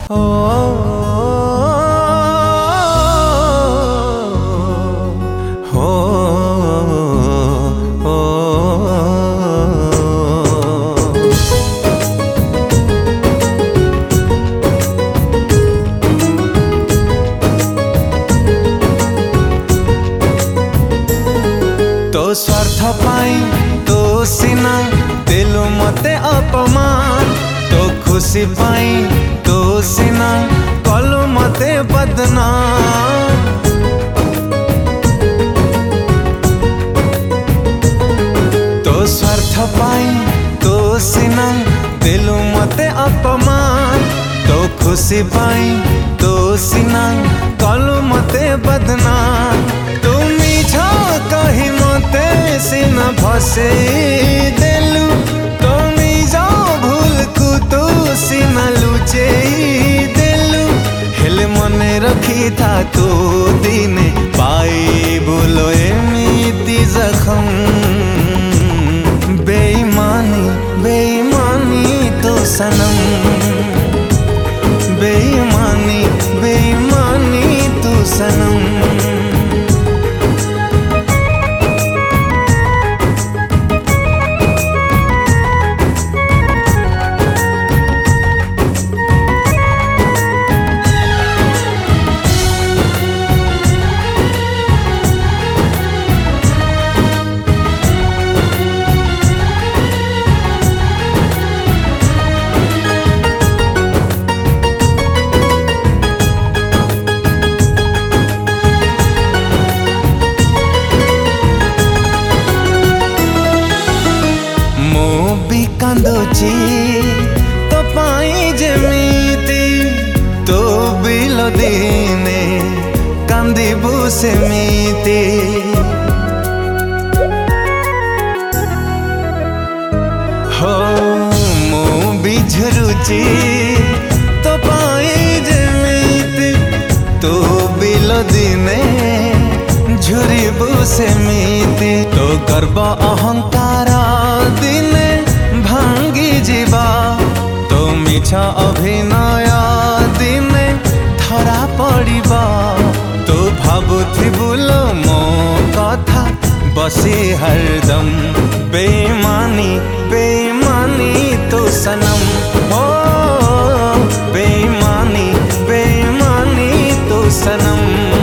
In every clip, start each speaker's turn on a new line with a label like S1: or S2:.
S1: तो स्वार्थ पाई तो सीना दिलु मते अपमान, तो खुशी पाई तो सीना कलु मते बदनाम। तो स्वार्थ पाई तो सीना दिलु मते अपमान, तो खुशी पाई तो सीना कलु मते बदनाम। तुमी छो कही मते सीना भसे देलु, तुमी जाओ भूल को तो सीना लुचे देलु। हेले मने रखी था तो दिने पाई बोलो एमिति जखम। बेईमानी बेईमानी तो सनम, बेईमानी बेईमानी तो सनम। कांदुची तो पाई जेमिति, तो बिलो दिने कांदिबु सेमिति। हो मो बिझरुची तो पाई जेमिति, तो बिलो दिने झुरिबु सेमिति। तो गर्व अहंकार दिने भांगी जीवा, तो मिछा अभिनय दिने धरा पड़िबा। तो भाबुथिबु लो मो कथा बसी हरदम। बेईमानी बेईमानी तो सनम, हो बेईमानी बेईमानी तो सनम।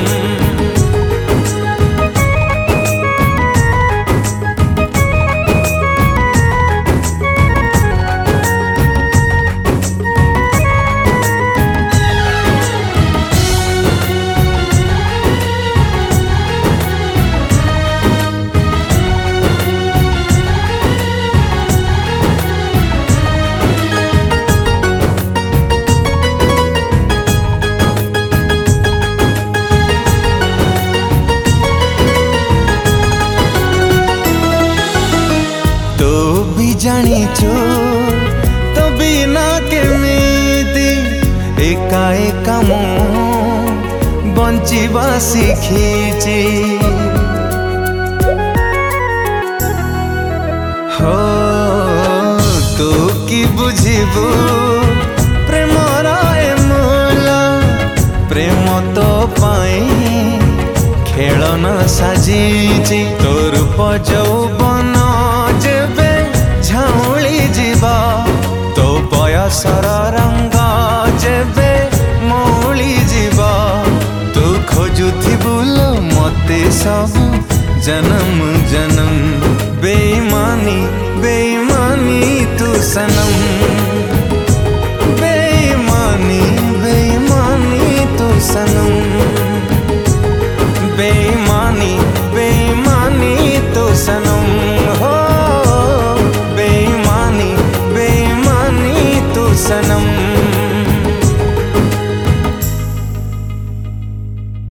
S1: जानिचो तो बिना केमिति एका एका मो बंचिबा शिखिची। हो तो कि बुझिबु प्रेमर ए मूल, प्रेम तो पाई खेलन साजिची। तो रूप यौवन जेबे झाउली जीवा, तो बयसर रंग जेबे मौली जीवा। तू खोजुथिबु लो मते सबु जन्म जन्म। बेईमानी बेईमानी तू सनम।